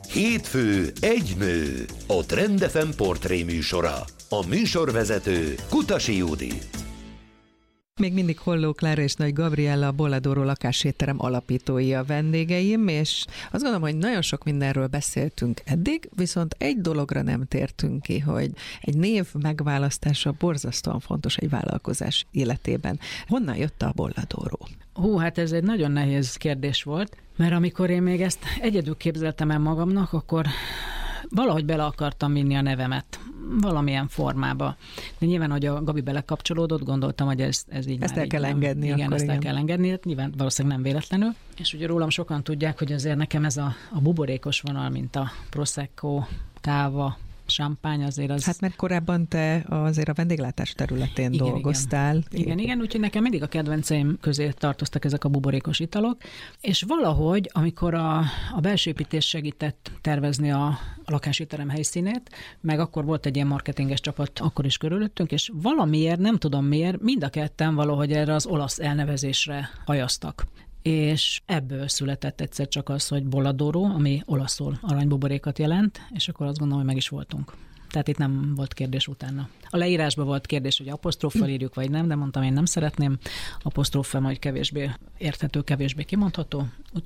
Hétfő egy nő, a Trend FM portré műsora. A műsorvezető Kutasi Judit. Még mindig Holló Klára és Nagy Gabriella, a Bolladoro lakásétterem alapítói a vendégeim, és azt gondolom, hogy nagyon sok mindenről beszéltünk eddig, viszont egy dologra nem tértünk ki, hogy egy név megválasztása borzasztóan fontos egy vállalkozás életében. Honnan jött a Bolladoro? Hát ez egy nagyon nehéz kérdés volt, mert amikor én még ezt egyedül képzeltem el magamnak, akkor valahogy bele akartam vinni a nevemet valamilyen formába. De nyilván, hogy a Gabi belekapcsolódott, gondoltam, hogy ez így ezt már el kell engedni. Igen, ezt el kell engedni, hát nyilván valószínűleg nem véletlenül. És ugye rólam sokan tudják, hogy azért nekem ez a buborékos vonal, mint a Prosecco, káva, champagne, azért az... Hát mert korábban te azért a vendéglátás területén dolgoztál. Igen, úgyhogy nekem mindig a kedvenceim közé tartoztak ezek a buborékos italok, és valahogy, amikor a belsőépítés segített tervezni a lakásétterem helyszínét, meg akkor volt egy ilyen marketinges csapat akkor is körülöttünk, és valamiért, nem tudom miért, mind a ketten valahogy erre az olasz elnevezésre hajaztak. És ebből született egyszer csak az, hogy Bolladoro, ami olaszul aranybuborékat jelent, és akkor azt gondolom, hogy meg is voltunk. Tehát itt nem volt kérdés utána. A leírásban volt kérdés, hogy apostróffal írjuk, vagy nem, de mondtam, én nem szeretném. Apostróffal majd kevésbé érthető, kevésbé kimondható.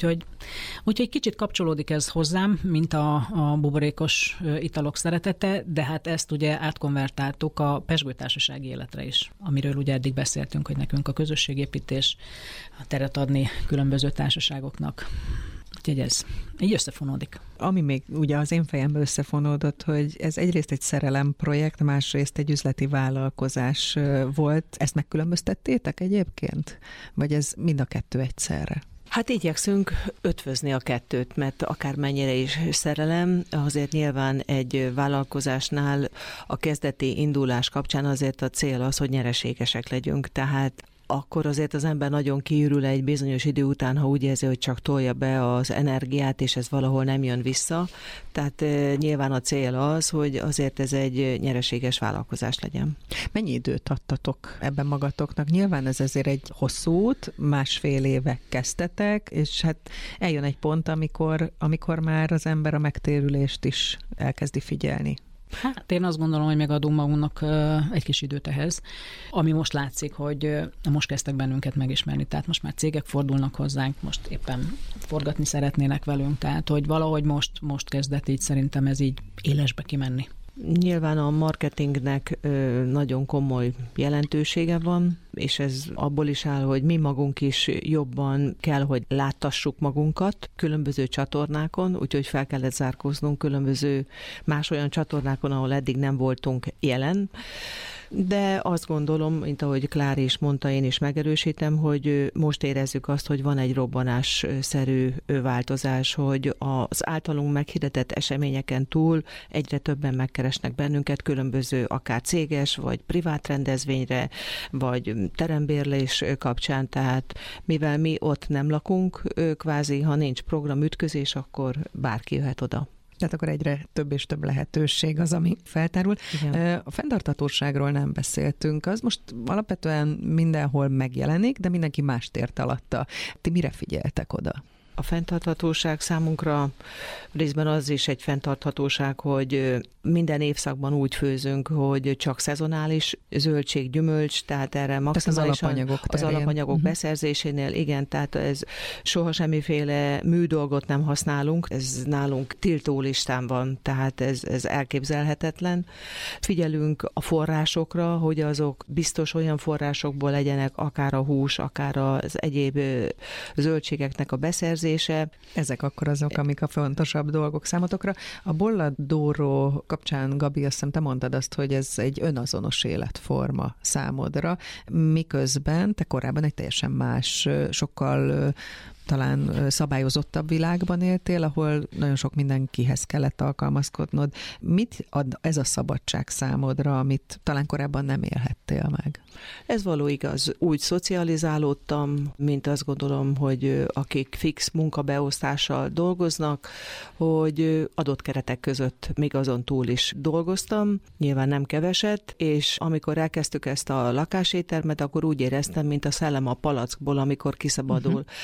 Úgyhogy kicsit kapcsolódik ez hozzám, mint a buborékos italok szeretete, de hát ezt ugye átkonvertáltuk a pezsgőtársasági életre is, amiről ugye eddig beszéltünk, hogy nekünk a közösségépítés, a teret adni különböző társaságoknak. Úgyhogy ez így összefonódik. Ami még ugye az én fejembe összefonódott, hogy ez egyrészt egy szerelemprojekt, másrészt egy üzleti vállalkozás volt. Ezt megkülönböztettétek egyébként? Vagy ez mind a kettő egyszerre? Hát igyekszünk ötvözni a kettőt, mert akármennyire is szerelem, azért nyilván egy vállalkozásnál a kezdeti indulás kapcsán azért a cél az, hogy nyereségesek legyünk, tehát akkor azért az ember nagyon kiürül egy bizonyos idő után, ha úgy érzi, hogy csak tolja be az energiát, és ez valahol nem jön vissza. Tehát nyilván a cél az, hogy azért ez egy nyereséges vállalkozás legyen. Mennyi időt adtatok ebben magatoknak? Nyilván ez azért egy hosszú út, 1,5 éve kezdtetek, és hát eljön egy pont, amikor már az ember a megtérülést is elkezdi figyelni. Hát én azt gondolom, hogy megadunk magunknak egy kis időt ehhez, ami most látszik, hogy most kezdtek bennünket megismerni, tehát most már cégek fordulnak hozzánk, most éppen forgatni szeretnének velünk, tehát hogy valahogy most kezdett így szerintem ez így élesbe kimenni. Nyilván a marketingnek nagyon komoly jelentősége van, és ez abból is áll, hogy mi magunk is jobban kell, hogy láttassuk magunkat különböző csatornákon, úgyhogy fel kellett zárkóznunk különböző más olyan csatornákon, ahol eddig nem voltunk jelen. De azt gondolom, mint ahogy Klári is mondta, én is megerősítem, hogy most érezzük azt, hogy van egy robbanásszerű változás, hogy az általunk meghirdetett eseményeken túl egyre többen megkeresnek bennünket különböző akár céges, vagy privát rendezvényre, vagy terembérlés kapcsán, tehát mivel mi ott nem lakunk, kvázi, ha nincs programütközés, akkor bárki jöhet oda. Tehát akkor egyre több és több lehetőség az, ami feltárul. Igen. A fenntarthatóságról nem beszéltünk, az most alapvetően mindenhol megjelenik, de mindenki mást ért alatta. Ti mire figyeltek oda? A fenntarthatóság számunkra részben az is egy fenntarthatóság, hogy minden évszakban úgy főzünk, hogy csak szezonális zöldség, gyümölcs, tehát erre maximálisan az alapanyagok beszerzésénél, igen, tehát ez soha semmiféle műdolgot nem használunk, ez nálunk tiltó listán van, tehát ez elképzelhetetlen. Figyelünk a forrásokra, hogy azok biztos olyan forrásokból legyenek, akár a hús, akár az egyéb zöldségeknek a beszerzése. Ezek akkor azok, amik a fontosabb dolgok számotokra. A Bolladoro kapcsán, Gabi, azt hiszem, te mondtad azt, hogy ez egy önazonos életforma számodra, miközben te korábban egy teljesen más, sokkal talán szabályozottabb világban éltél, ahol nagyon sok mindenkihez kellett alkalmazkodnod. Mit ad ez a szabadság számodra, amit talán korábban nem élhettél meg? Ez való igaz. Úgy szocializálódtam, mint azt gondolom, hogy akik fix munkabeosztással dolgoznak, hogy adott keretek között még azon túl is dolgoztam, nyilván nem keveset, és amikor elkezdtük ezt a lakáséttermet, akkor úgy éreztem, mint a szellem a palackból, amikor kiszabadul, hogy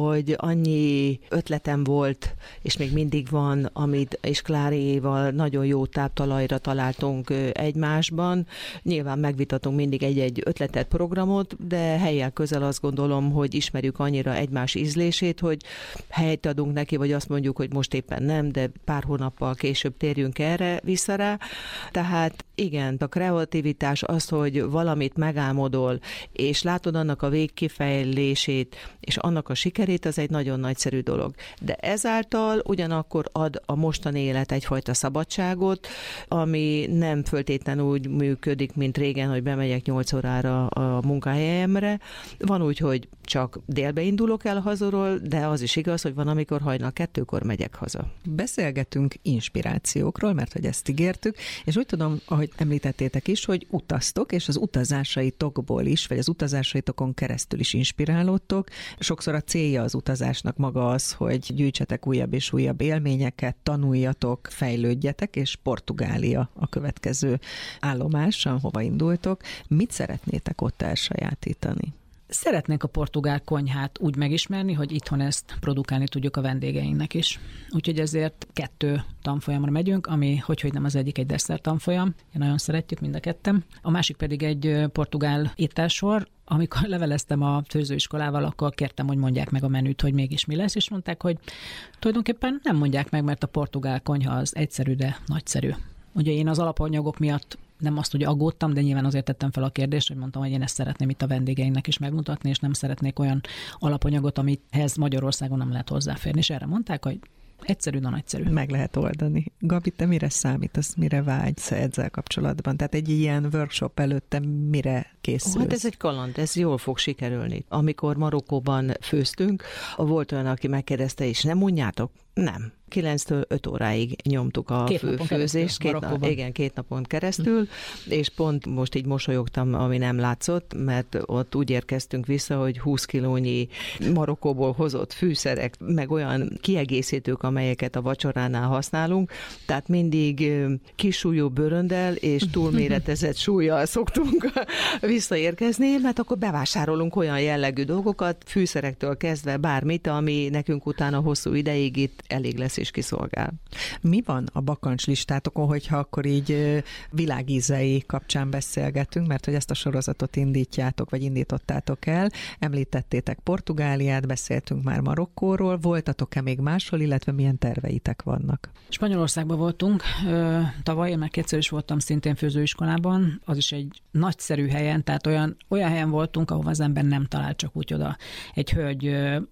hogy annyi ötletem volt, és még mindig van, amit és Kláriéval nagyon jó táptalajra találtunk egymásban. Nyilván megvitatunk mindig egy-egy ötletet, programot, de helyjel közel azt gondolom, hogy ismerjük annyira egymás ízlését, hogy helyt adunk neki, vagy azt mondjuk, hogy most éppen nem, de pár hónappal később térjünk erre vissza rá. Tehát igen, a kreativitás az, hogy valamit megálmodol, és látod annak a végkifejlését, és annak a sikerét, az egy nagyon nagyszerű dolog. De ezáltal ugyanakkor ad a mostani élet egyfajta szabadságot, ami nem föltétlenül úgy működik, mint régen, hogy bemegyek 8 órára a munkahelyemre. Van úgy, hogy csak délbe indulok el hazaról, de az is igaz, hogy van, amikor hajnal 2-kor megyek haza. Beszélgetünk inspirációkról, mert hogy ezt ígértük, és úgy tudom, ahogy említettétek is, hogy utaztok, és az utazásaitokból is, vagy az utazásaitokon keresztül is inspirálódtok. Sokszor a célja az utazásnak maga az, hogy gyűjtsetek újabb és újabb élményeket, tanuljatok, fejlődjetek, és Portugália a következő állomás, ahova indultok. Mit szeretnétek ott elsajátítani? Szeretnénk a portugál konyhát úgy megismerni, hogy itthon ezt produkálni tudjuk a vendégeinknek is. Úgyhogy ezért 2 tanfolyamra megyünk, ami hogy nem az egyik egy desszert tanfolyam, nagyon szeretjük mind a ketten. A másik pedig egy portugál ételsor. Amikor leveleztem a főzőiskolával, akkor kértem, hogy mondják meg a menüt, hogy mégis mi lesz, és mondták, hogy tulajdonképpen nem mondják meg, mert a portugál konyha az egyszerű, de nagyszerű. Ugye én az alapanyagok miatt nem azt, hogy aggódtam, de nyilván azért tettem fel a kérdést, hogy mondtam, hogy én ezt szeretném itt a vendégeinknek is megmutatni, és nem szeretnék olyan alapanyagot, amihez Magyarországon nem lehet hozzáférni. És erre mondták, hogy egyszerű, de nagyszerű. Meg lehet oldani. Gabi, te mire számítasz, mire vágysz ezzel kapcsolatban? Tehát egy ilyen workshop előtte mire készülsz? Hát ez egy kaland, ez jól fog sikerülni. Amikor Marokkóban főztünk, volt olyan, aki megkérdezte, és nem mondjátok? Nem. 9-től 5 óráig nyomtuk a főzést. 2 napon keresztül, és pont most így mosolyogtam, ami nem látszott, mert ott úgy érkeztünk vissza, hogy 20 kilónyi Marokkóból hozott fűszerek, meg olyan kiegészítők, amelyeket a vacsoránál használunk, tehát mindig kis súlyú bőröndel és túlméretezett súllyal szoktunk visszaérkezni, mert akkor bevásárolunk olyan jellegű dolgokat, fűszerektől kezdve bármit, ami nekünk utána hosszú ideig itt elég lesz és kiszolgál. Mi van a bakancslistátok, hogyha akkor így világízei kapcsán beszélgetünk, mert hogy ezt a sorozatot indítjátok, vagy indítottátok el. Említettétek Portugáliát, beszéltünk már Marokkóról, voltatok-e még máshol, illetve milyen terveitek vannak? Spanyolországban voltunk tavaly, én már 2-szer is voltam szintén főzőiskolában, az is egy nagyszerű helyen, tehát olyan helyen voltunk, ahol az ember nem talál csak úgy oda. Egy hölgy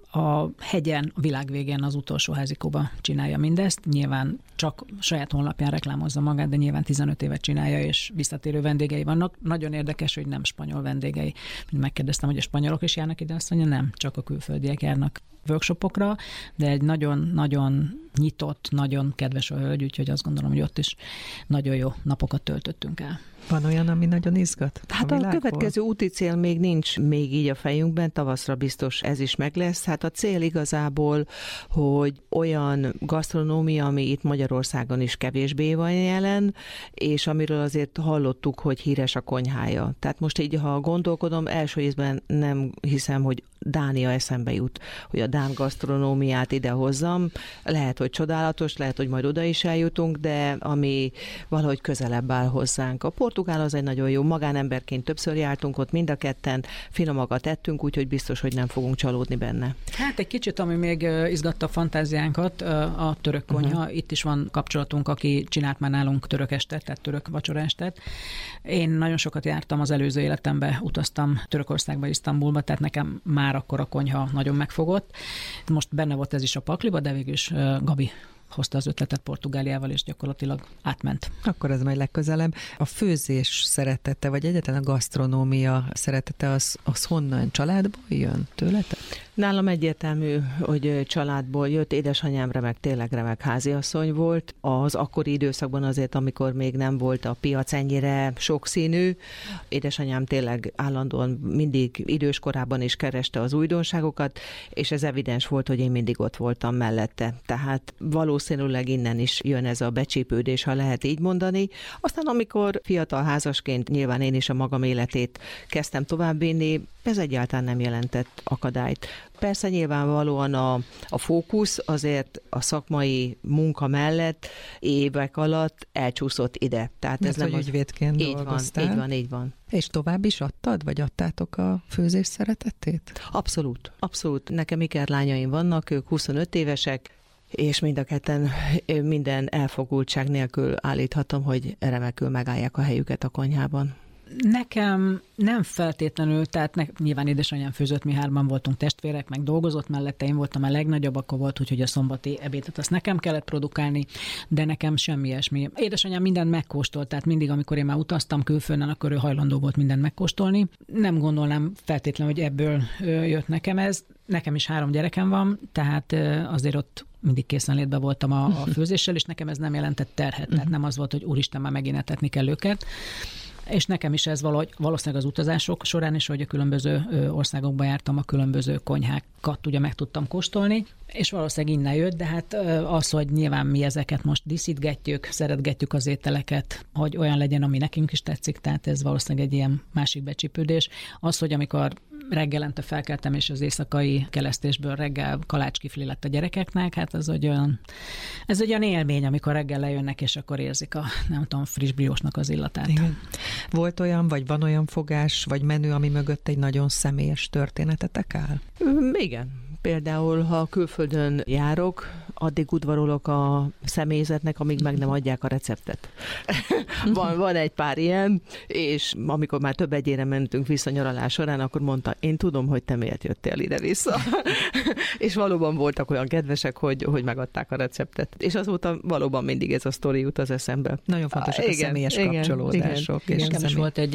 a hegyen, a világ végén az utolsó házikóba csinálja mindezt. Nyilván csak saját honlapján reklámozza magát, de nyilván 15 évet csinálja, és visszatérő vendégei vannak. Nagyon érdekes, hogy nem spanyol vendégei. Megkérdeztem, hogy a spanyolok is járnak ide, azt mondja, nem, csak a külföldiek járnak workshopokra, de egy nagyon-nagyon nyitott, nagyon kedves a hölgy, úgyhogy azt gondolom, hogy ott is nagyon jó napokat töltöttünk el. Van olyan, ami nagyon izgat? Hát a következő úti cél még nincs még így a fejünkben, tavaszra biztos ez is meg lesz. Hát a cél igazából, hogy olyan gasztronómia, ami itt Magyarországon is kevésbé van jelen, és amiről azért hallottuk, hogy híres a konyhája. Tehát most így, ha gondolkodom, első ízben nem hiszem, hogy Dánia eszembe jut, hogy a dán gasztronómiát ide hozzam. Lehet, hogy csodálatos, lehet, hogy majd oda is eljutunk, de ami valahogy közelebb áll hozzánk. A portugál az egy nagyon jó, magánemberként többször jártunk ott, mind a ketten finomakat ettünk, úgyhogy biztos, hogy nem fogunk csalódni benne. Hát egy kicsit, ami még izgatta a fantáziánkat, a török konyha. Itt is van kapcsolatunk, aki csinált már nálunk török estet, tehát török vacsoraestet. Én nagyon sokat jártam az előző életemben, utaztam Törökországba, Isztambulba, tehát nekem már akkor a konyha nagyon megfogott. Most benne volt ez is a pakliba, de végül is Gabi hozta az ötletet Portugáliával, és gyakorlatilag átment. Akkor ez majd legközelebb. A főzés szeretete, vagy egyáltalán a gasztronómia szeretete, az honnan? Családból jön tőletek? Nálam egyértelmű, hogy családból jött, édesanyám tényleg remek háziasszony volt. Az akkori időszakban azért, amikor még nem volt a piac ennyire sokszínű, édesanyám tényleg állandóan mindig időskorában is kereste az újdonságokat, és ez evidens volt, hogy én mindig ott voltam mellette. Tehát valószínűleg innen is jön ez a becsípődés, ha lehet így mondani. Aztán amikor fiatal házasként nyilván én is a magam életét kezdtem továbbvinni, ez egyáltalán nem jelentett akadályt. Persze nyilvánvalóan a fókusz azért a szakmai munka mellett évek alatt elcsúszott ide. Tehát ez nem ügyvédként dolgoztál. Így van. És tovább is adtad, vagy adtátok a főzés szeretetét? Abszolút. Nekem ikerlányaim vannak, ők 25 évesek, és mind a ketten minden elfogultság nélkül állíthatom, hogy remekül megállják a helyüket a konyhában. Nekem nem feltétlenül, tehát nyilván édesanyám főzött, mi hárman voltunk testvérek, meg dolgozott mellette, én voltam a legnagyobb, akkor volt úgy, hogy a szombati ebédet azt nekem kellett produkálni, de nekem semmi ilyesmi. Édesanyám mindent megkóstolt, tehát mindig, amikor én már utaztam külföldön, akkor ő hajlandó volt mindent megkóstolni. Nem gondolnám feltétlenül, hogy ebből jött nekem ez. Nekem is 3 gyerekem van, tehát azért ott mindig készenlétben voltam a főzéssel, és nekem ez nem jelentett terhet, tehát nem az volt, hogy úristen, már megint etetni kell őket. És nekem is ez valószínűleg az utazások során is, hogy a különböző országokba jártam, a különböző konyhákat ugye meg tudtam kóstolni, és valószínűleg innen jött, de hát az, hogy nyilván mi ezeket most díszítgetjük, szeretgetjük az ételeket, hogy olyan legyen, ami nekünk is tetszik, tehát ez valószínűleg egy ilyen másik becsípődés. Az, hogy amikor reggelente felkeltem, és az éjszakai kelesztésből reggel kalácskifli lett a gyerekeknek, hát ez egy olyan élmény, amikor reggel lejönnek, és akkor érzik a, nem tudom, friss briósnak az illatát. Igen. Volt olyan, vagy van olyan fogás, vagy menü, ami mögött egy nagyon személyes történetetek áll? Igen. Például, ha külföldön járok, addig udvarolok a személyzetnek, amíg meg nem adják a receptet. van egy pár ilyen, és amikor már több egyére mentünk vissza nyaralás során, akkor mondta, én tudom, hogy te miért jöttél ide-vissza. És valóban voltak olyan kedvesek, hogy megadták a receptet. És azóta valóban mindig ez a sztori jut az eszembe. Nagyon fontosak a személyes kapcsolódások. Nekem is volt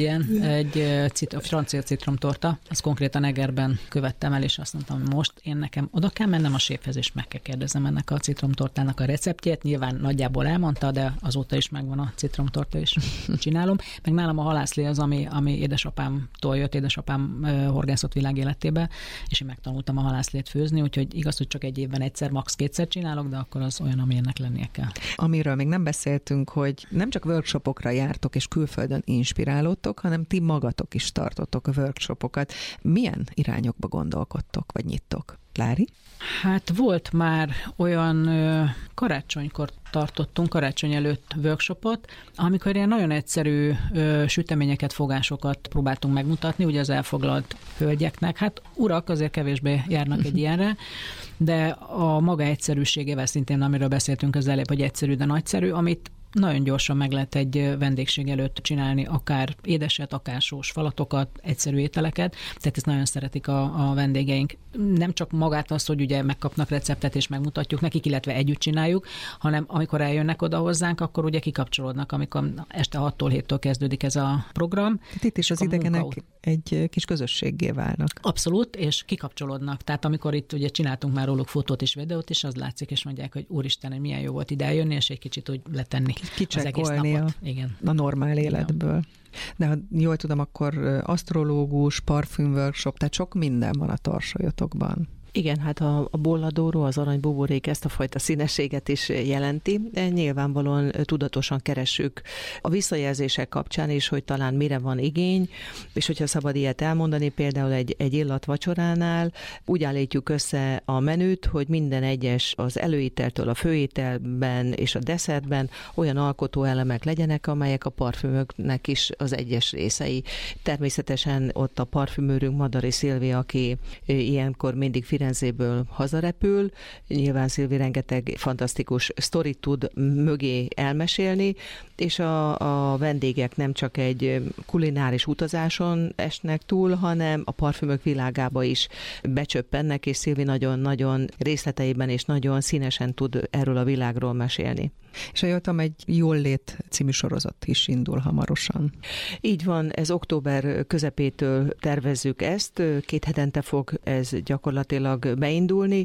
egy francia citromtorta, ezt konkrétan Egerben követtem el, és azt mondtam, hogy most nekem oda kell mennem a séfhez, és meg kell kérdezem ennek a citromtortának a receptjét. Nyilván nagyjából elmondta, de azóta is megvan a citromtorta, és csinálom. Meg nálam a halászlé az, ami édesapámtól jött, édesapám horgászott világéletébe, és én megtanultam a halászlét főzni, úgyhogy igaz, hogy csak egy évben egyszer, max. 2-szer csinálok, de akkor az olyan, amilyennek lennie kell. Amiről még nem beszéltünk, hogy nem csak workshopokra jártok és külföldön inspirálódtok, hanem ti magatok is tartottok a workshopokat. Milyen irányokba gondolkodtok, vagy nyittok? Klári? Hát volt már olyan karácsonykor tartottunk, karácsony előtt workshopot, amikor ilyen nagyon egyszerű süteményeket, fogásokat próbáltunk megmutatni, ugye az elfoglalt hölgyeknek. Hát urak azért kevésbé járnak egy ilyenre, de a maga egyszerűségével szintén, amiről beszéltünk az előbb, hogy egyszerű, de nagyszerű, amit nagyon gyorsan meg lehet egy vendégség előtt csinálni, akár édeset, akár sós falatokat, egyszerű ételeket, tehát ezt nagyon szeretik a vendégeink. Nem csak magát az, hogy ugye megkapnak receptet és megmutatjuk nekik, illetve együtt csináljuk, hanem amikor eljönnek oda hozzánk, akkor ugye kikapcsolódnak, amikor este 6-tól 7-től kezdődik ez a program. Tehát itt is az idegenek egy kis közösséggé válnak. Abszolút, és kikapcsolódnak. Tehát amikor itt ugye csináltunk már róluk fotót és videót is, az látszik, és mondják, hogy úristen, hogy milyen jó volt ide eljönni, és egy kicsit úgy letenni az egész napot. Igen. A normál életből. Igen. De ha jól tudom, akkor asztrológus, parfüm workshop, tehát sok minden van a tarsolyotokban. Igen, hát a bolladóró, az aranybuborék ezt a fajta színességet is jelenti, de nyilvánvalóan tudatosan keressük a visszajelzések kapcsán is, hogy talán mire van igény, és hogyha szabad ilyet elmondani, például egy illatvacsoránál úgy állítjuk össze a menüt, hogy minden egyes az előételtől a főételben és a desszertben olyan alkotóelemek legyenek, amelyek a parfümöknek is az egyes részei. Természetesen ott a parfümőrünk Madari Szilvi, aki ilyenkor mindig Firenzéből hazarepül. Nyilván Szilvi rengeteg fantasztikus sztorit tud mögé elmesélni, és a vendégek nem csak egy kulináris utazáson esnek túl, hanem a parfümök világába is becsöppennek, és Szilvi nagyon-nagyon részleteiben és nagyon színesen tud erről a világról mesélni. És jól tudom, egy Jól lét című sorozat is indul hamarosan. Így van, ez október közepétől tervezzük ezt, 2 hetente fog ez gyakorlatilag beindulni.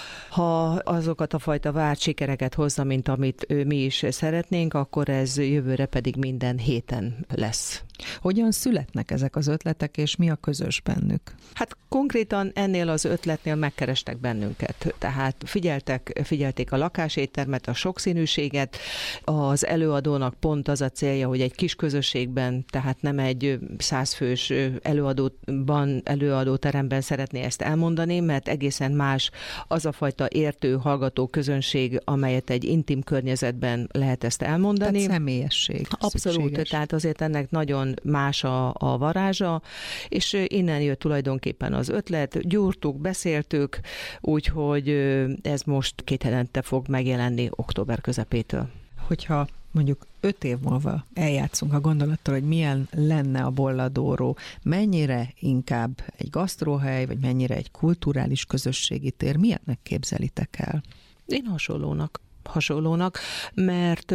Ha azokat a fajta várt sikereket hozza, mint amit mi is szeretnénk, akkor ez jövőre pedig minden héten lesz. Hogyan születnek ezek az ötletek, és mi a közös bennük? Hát konkrétan ennél az ötletnél megkerestek bennünket. Tehát figyelték a lakáséttermet, a sokszínűséget. Az előadónak pont az a célja, hogy egy kis közösségben, tehát nem egy 100 fős előadóteremben szeretné ezt elmondani, mert egészen más az a fajta értő, hallgató közönség, amelyet egy intim környezetben lehet ezt elmondani. Tehát személyesség. Abszolút, szükséges. Tehát azért ennek nagyon más a varázsa, és innen jött tulajdonképpen az ötlet, gyúrtuk, beszéltük, úgyhogy ez most 2 hetente fog megjelenni október közepétől. Hogyha mondjuk 5 év múlva eljátszunk a gondolattal, hogy milyen lenne a Bolla-Dóró, mennyire inkább egy gasztróhely, vagy mennyire egy kulturális közösségi tér, milyennek képzelitek el? Én hasonlónak, mert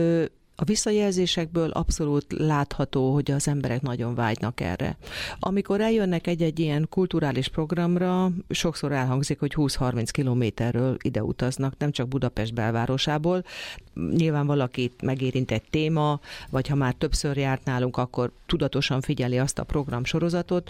a visszajelzésekből abszolút látható, hogy az emberek nagyon vágynak erre. Amikor eljönnek egy ilyen kulturális programra, sokszor elhangzik, hogy 20-30 kilométerről ide utaznak, nem csak Budapest belvárosából. Nyilván valakit megérint egy téma, vagy ha már többször járt nálunk, akkor tudatosan figyeli azt a programsorozatot,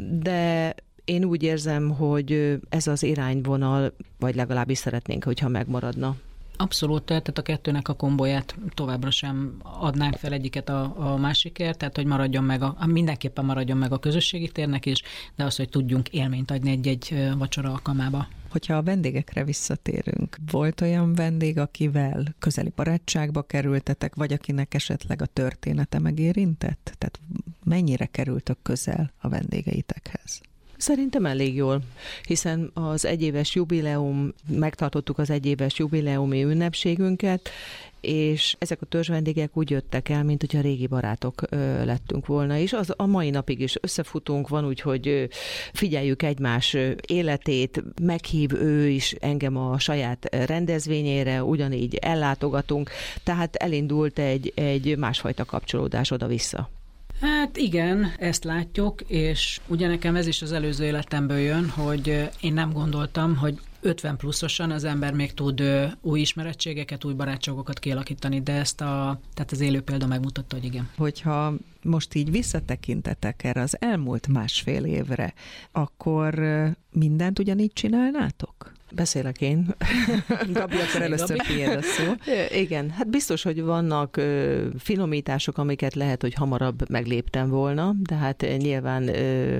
de én úgy érzem, hogy ez az irányvonal, vagy legalábbis szeretnénk, hogyha megmaradna. Abszolút, tehát a kettőnek a kombóját továbbra sem adnánk fel egyiket a másikért, tehát hogy mindenképpen maradjon meg a közösségi térnek is, de az, hogy tudjunk élményt adni egy vacsora alkalmába. Hogyha a vendégekre visszatérünk, volt olyan vendég, akivel közeli barátságba kerültetek, vagy akinek esetleg a története megérintett? Tehát mennyire kerültök közel a vendégeitekhez? Szerintem elég jól, hiszen az egyéves jubileum, megtartottuk az egyéves jubileumi ünnepségünket, és ezek a törzsvendégek úgy jöttek el, mint hogyha régi barátok lettünk volna, és az a mai napig is összefutunk, van úgy, hogy figyeljük egymás életét, meghív ő is engem a saját rendezvényére, ugyanígy ellátogatunk, tehát elindult egy másfajta kapcsolódás oda-vissza. Hát igen, ezt látjuk, és ugye nekem ez is az előző életemből jön, hogy én nem gondoltam, hogy 50 pluszosan az ember még tud új ismerettségeket, új barátságokat kialakítani, de tehát az élő példa megmutatta, hogy igen. Hogyha most így visszatekintetek erre az elmúlt 1,5 évre, akkor mindent ugyanígy csinálnátok? Beszélek én. Gabi, akkor először tiéd a szó. Igen, hát biztos, hogy vannak finomítások, amiket lehet, hogy hamarabb megléptem volna, de hát nyilván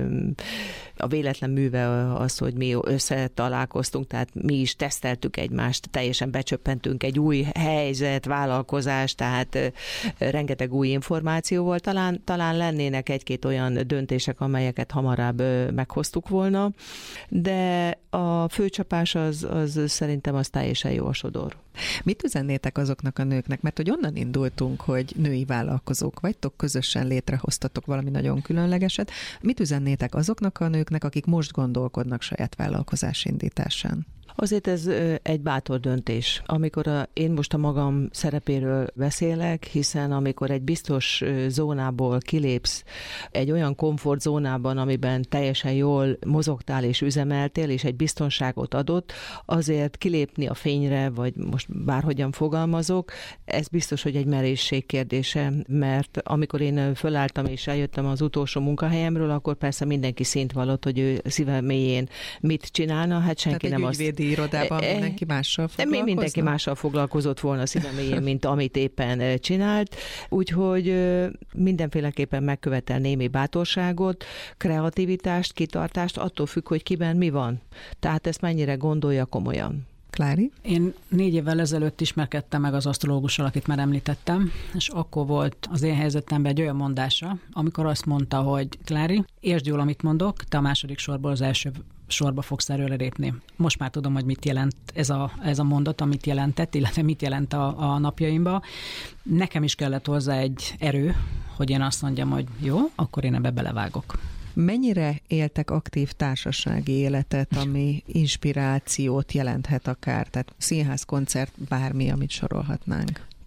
a véletlen műve az, hogy mi összetalálkoztunk, tehát mi is teszteltük egymást, teljesen becsöppentünk egy új helyzet, vállalkozás, tehát rengeteg új információ volt. Talán lennének 1-2 olyan döntések, amelyeket hamarabb meghoztuk volna, de a főcsapás az szerintem az teljesen jó a sodor. Mit üzennétek azoknak a nőknek? Mert hogy onnan indultunk, hogy női vállalkozók vagytok, közösen létrehoztatok valami nagyon különlegeset. Mit üzennétek azoknak a nőknek, akik most gondolkodnak saját vállalkozás indításán? Azért ez egy bátor döntés. Amikor én most a magam szerepéről beszélek, hiszen amikor egy biztos zónából kilépsz egy olyan komfortzónában, amiben teljesen jól mozogtál és üzemeltél, és egy biztonságot adott, azért kilépni a fényre, vagy most bárhogyan fogalmazok, ez biztos, hogy egy merészség kérdése, mert amikor én fölálltam és eljöttem az utolsó munkahelyemről, akkor persze mindenki szint vallott, hogy ő szíve mélyén mit csinálna, hát senki nem azt... irodában mindenki mással foglalkozna? Mindenki mással foglalkozott volna szívemélyén, mint amit éppen csinált. Úgyhogy mindenféleképpen megkövetel némi bátorságot, kreativitást, kitartást, attól függ, hogy kiben mi van. Tehát ezt mennyire gondolja komolyan. Klári? Én 4 évvel ezelőtt ismerkedtem meg az asztrológussal, akit már említettem, és akkor volt az én helyzetemben egy olyan mondása, amikor azt mondta, hogy Klári, értsd jól, amit mondok, te a második sorból az első sorba fogsz erőre lépni. Most már tudom, hogy mit jelent ez a mondat, amit jelentett, illetve mit jelent a napjaimban. Nekem is kellett hozzá egy erő, hogy én azt mondjam, hogy jó, akkor én ebbe belevágok. Mennyire éltek aktív társasági életet, ami inspirációt jelenthet akár? Tehát színház, koncert, bármi, amit sorolhatnánk.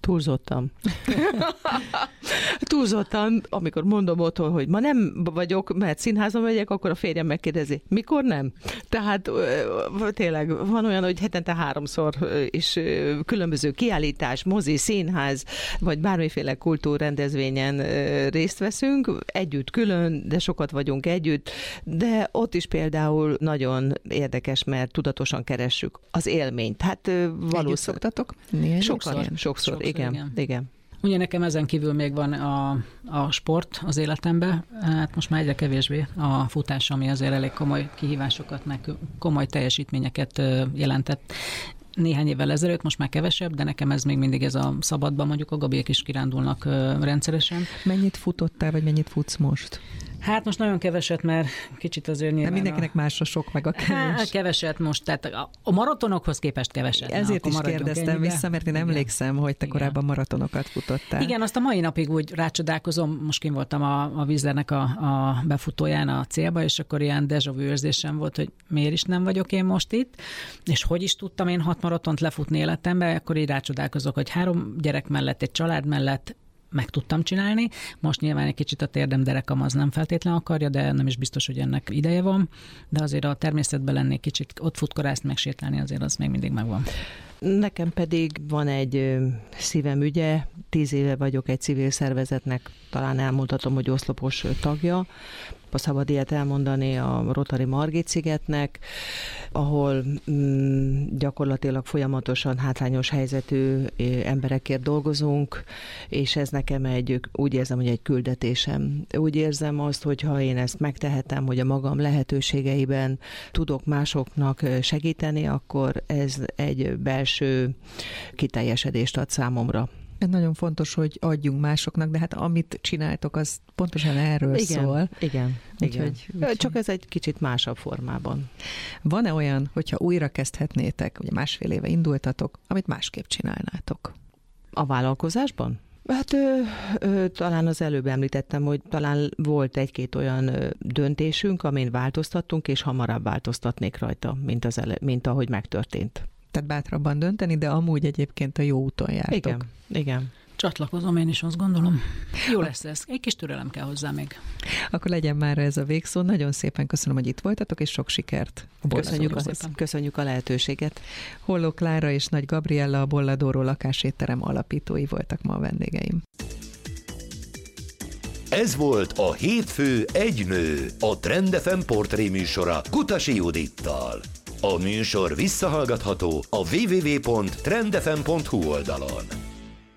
Túlzottan, amikor mondom otthon, hogy ma nem vagyok, mert színházba megyek, akkor a férjem megkérdezi, mikor nem? Tehát tényleg van olyan, hogy hetente 3-szor is különböző kiállítás, mozi, színház, vagy bármiféle kultúrrendezvényen részt veszünk, együtt külön, de sokat vagyunk együtt, de ott is például nagyon érdekes, mert tudatosan keressük az élményt. Hát valószínűleg szoktatok? Sokszor, igen. Ugye nekem ezen kívül még van a sport az életemben, hát most már egyre kevésbé a futás, ami azért elég komoly kihívásokat, meg komoly teljesítményeket jelentett néhány évvel ezelőtt, most már kevesebb, de nekem ez még mindig ez a szabadban, mondjuk a Gabiek is kirándulnak rendszeresen. Mennyit futottál, vagy mennyit futsz most? Hát most nagyon keveset, mert kicsit azért nyilván... De mindenkinek másra sok meg a kevés. Hát keveset most, tehát a maratonokhoz képest keveset. Ezért is kérdeztem vissza, mert én emlékszem, hogy te korábban maratonokat futottál. Igen, azt a mai napig úgy rácsodálkozom, most kint voltam a Vízlernek a befutóján a célba, és akkor ilyen déjà vu érzésem volt, hogy miért is nem vagyok én most itt, és hogy is tudtam én 6 maratont lefutni életembe, akkor így rácsodálkozok, hogy 3 gyerek mellett, egy család mellett meg tudtam csinálni. Most nyilván egy kicsit a térdem derekam az nem feltétlen akarja, de nem is biztos, hogy ennek ideje van, de azért a természetben lennék kicsit ott futkorászni, meg sétálni, azért az még mindig megvan. Nekem pedig van egy szívem ügye, 10 éve vagyok egy civil szervezetnek, talán elmondhatom, hogy oszlopos tagja, ha szabad ilyet elmondani, a Rotary Margit-szigetnek, ahol gyakorlatilag folyamatosan hátrányos helyzetű emberekért dolgozunk, és ez nekem úgy érzem, hogy egy küldetésem. Úgy érzem azt, hogy ha én ezt megtehetem, hogy a magam lehetőségeiben tudok másoknak segíteni, akkor ez egy belső kiteljesedést ad számomra. Ez nagyon fontos, hogy adjunk másoknak, de hát amit csináltok, az pontosan erről szól. Igen. Csak ez egy kicsit másabb formában. Van-e olyan, hogyha újra kezdhetnétek, ugye 1,5 éve indultatok, amit másképp csinálnátok? A vállalkozásban? Hát talán az előbb említettem, hogy talán volt 1-2 olyan döntésünk, amin változtattunk, és hamarabb változtatnék rajta, mint ahogy megtörtént. Tehát bátrabban dönteni, de amúgy egyébként a jó úton jártok. Igen. Csatlakozom, én is azt gondolom. Jó lesz ez. Egy kis türelem kell hozzá még. Akkor legyen már ez a végszó. Nagyon szépen köszönöm, hogy itt voltatok, és sok sikert. Köszönjük a lehetőséget. Holló Klára és Nagy Gabriella, a Bolla Dóró lakásétterem alapítói voltak ma a vendégeim. Ez volt a Hétfő egy nő, a Trend FM portré műsora Kutasi Judittal. A műsor visszahallgatható a www.trendfm.hu oldalon.